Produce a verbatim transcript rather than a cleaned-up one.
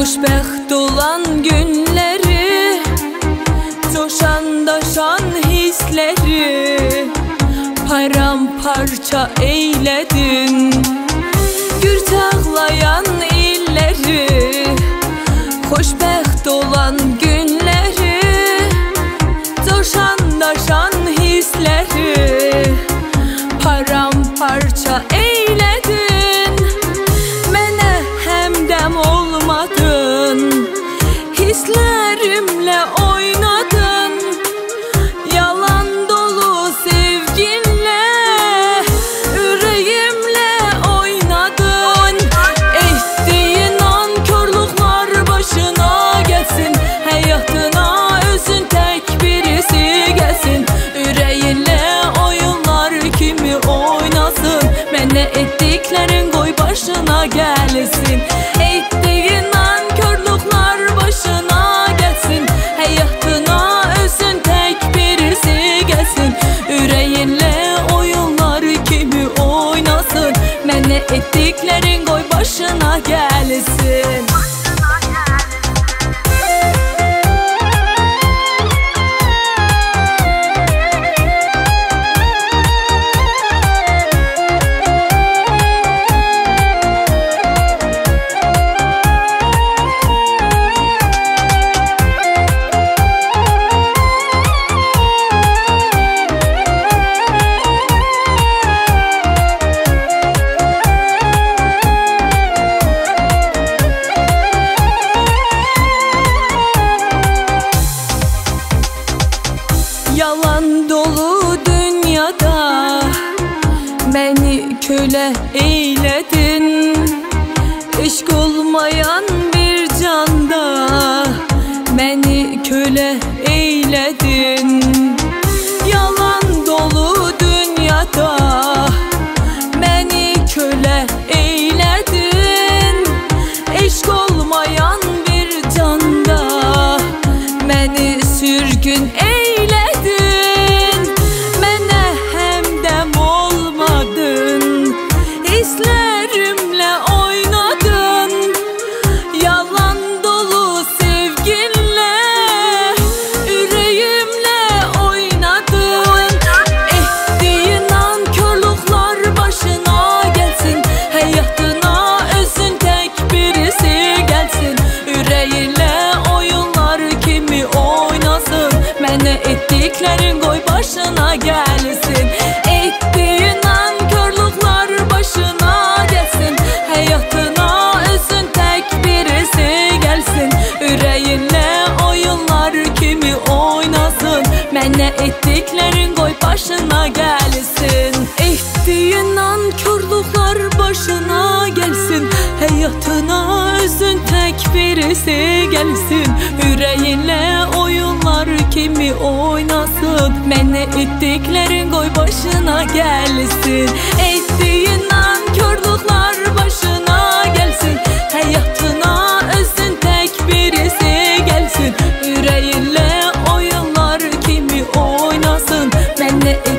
Xoşbəxt olan günləri, coşan daşan hissləri paramparça eylədin. Gür çağlayan illəri, xoşbəxt olan günləri, coşan daşan hissləri paramparça eylədin. Mənə həmdəm olmadın, hisslərimlə oynadın. Yalan dolu sevginlə, ürəyimlə oynadın. Etdiyin nankörlüklər başına gəlsin, həyatına özün tək birisi gəlsin. Ürəyinlə oyunlar kimi oynasın, mənə etdiklərin qoy başına gəlsin. Etdiyin nankörlüklər başına gəlsin, həyatına özün tək birisi gəlsin. Ürəyinlə oyunlar kimi oynasın, mənə etdiklərin qoy başına gəlsin. Yalan dolu dünyada məni kölə eylədin. Eşq olmayan bir canda məni kölə eylədin. Yalan dolu dünyada məni kölə eylədin. Eşq olmayan bir canda məni sürgün eylədin. Hisslərimlə oynadın, yalan dolu sevginlə, ürəyimlə oynadın. Etdiyin nankörlüklər başına gəlsin, həyatına özün tək birisi gəlsin. Ürəyinlə oyunlar kimi oynasın, mənə etdiklərin qoy başına gəlsin. Etdiyin nankörlüklər başına gəlsin, həyatına özün tək birisi gəlsin. Ürəyinlə oyunlar kimi oynasın, mənə etdiklərin qoy başına gəlsin. Etdiyin nankörlüklər başına gəlsin, həyatına özün tək birisi gəlsin. Ürəyinlə oyunlar kimi oynasın, mənə etdiklərin qoy başına gəlsin. Etdiyin nankörlüklər başına gəlsin, həyatına özün tək birisi gəlsin. Ürəyinlə oyunlar kimi oynasın, mənə etdiklərin